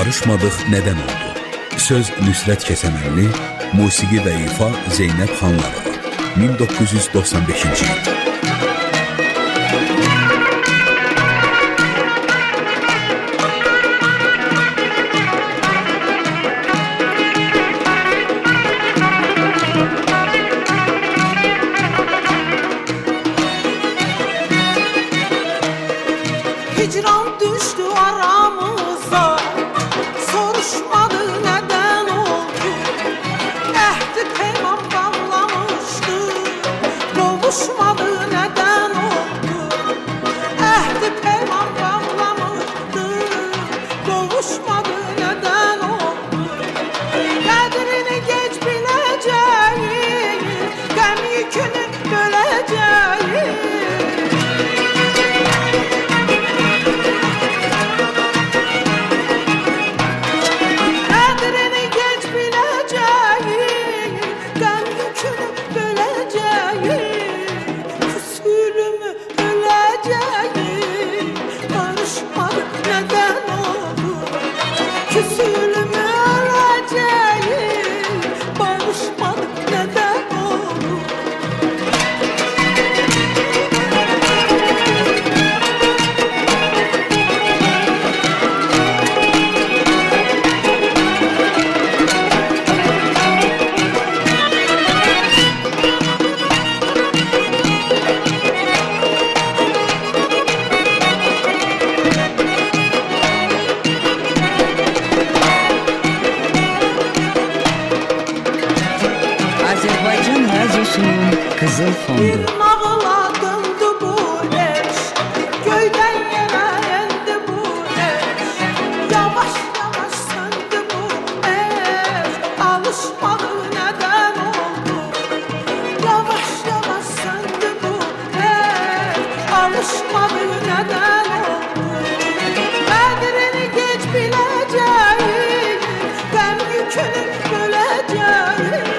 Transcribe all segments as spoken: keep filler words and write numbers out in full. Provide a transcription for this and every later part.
barışmadıq nədən oldu? Söz Nüsrət Kəsəmənli, musiqi və ifa Zeynəb Xanlarova. min doqquz yüz doxsan beşinci il. Hicran düştü aramıza, soruşmadı neden oldu. Ehdi peyman bağlamıştı, kovuşmadı neden oldu. Ehdi peyman bağlamıştı, kovuşmadı neden oldu. Qədrini geç bileceğim, qəm yükünü böleceğim. Kızıl Fondu. Bir nağıla döndü bu eş, göyden yere indi bu eş. Yavaş yavaş söndü bu eş, alışmadı neden oldu. Yavaş yavaş söndü bu eş, alışmadı neden oldu. Qədrini geç bileceğim, qəm yükünü böleceğim.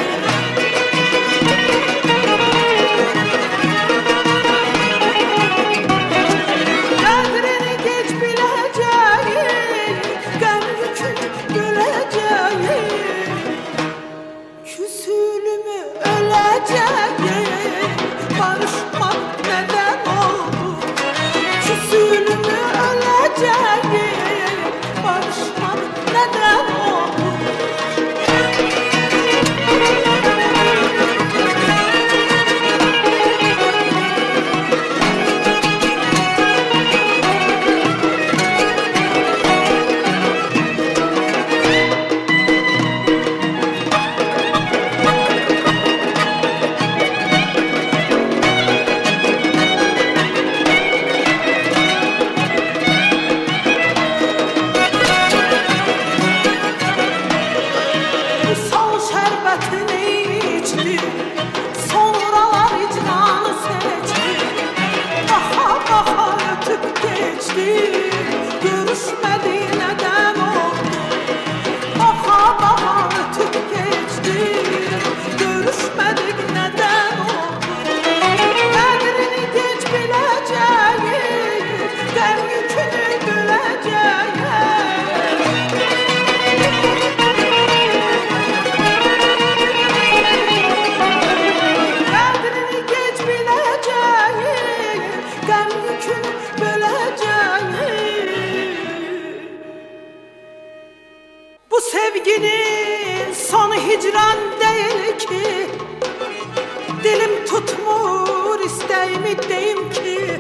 Sevginin sonu hicran değil ki, dilim tutmur istəyimi deyim ki.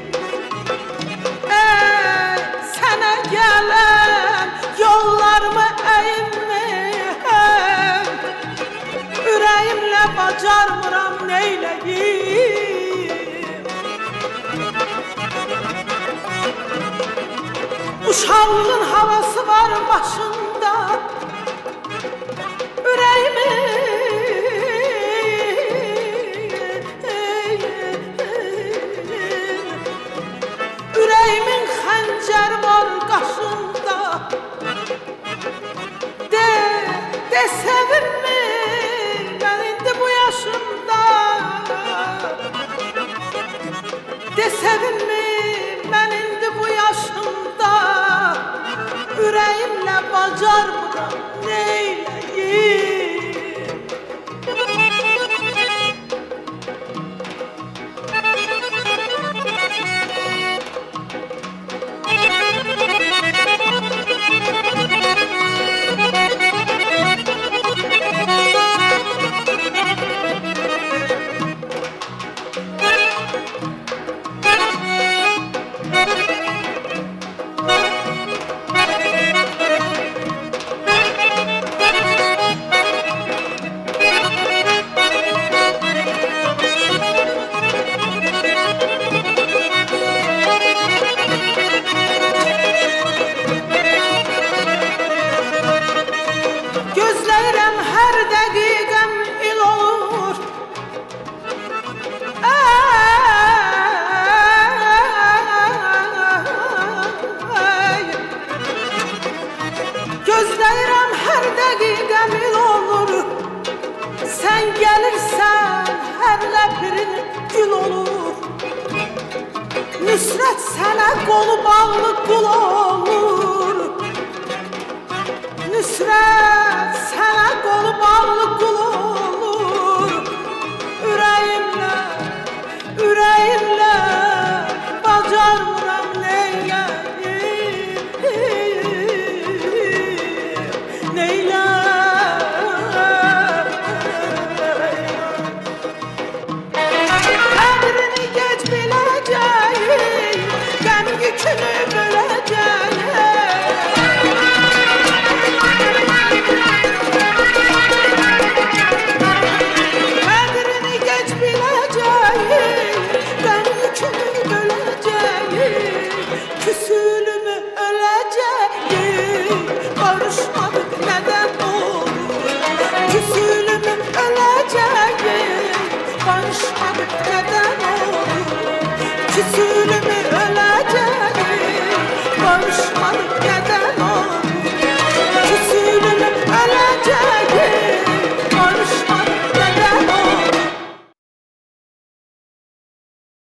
Ey sənə gələn yollarımı əyinməyəm, ürəyimlə bacarmıram neyləyim. Uşaqlığın havası var başında, Yüreğimin xəncər var qaşında. De, de sevinme, ben indi bu yaşımda. De sevinme, ben indi bu yaşımda. Yüreğimle var bacarmıram neyleyim. Gözlerim her dakikam il olur. Ay. Gözlerim her dakikam il olur. Sen gelirsen her lepirin gül olur. Nusret sana kolu bağlı kul olur. Nusret sana kolu bağlı kul olur. Ürəyimlə, ürəyimlə bacarmıram neyləyim, neyləyim. Qədrini gec biləcəyim, qəm yükünü böləcəyim. Küsülümü öleceğim, barışmadık neden olur? Küsülümü öleceğim, barışmadık neden olur? Küsülümü öleceğim, barışmadık neden olur?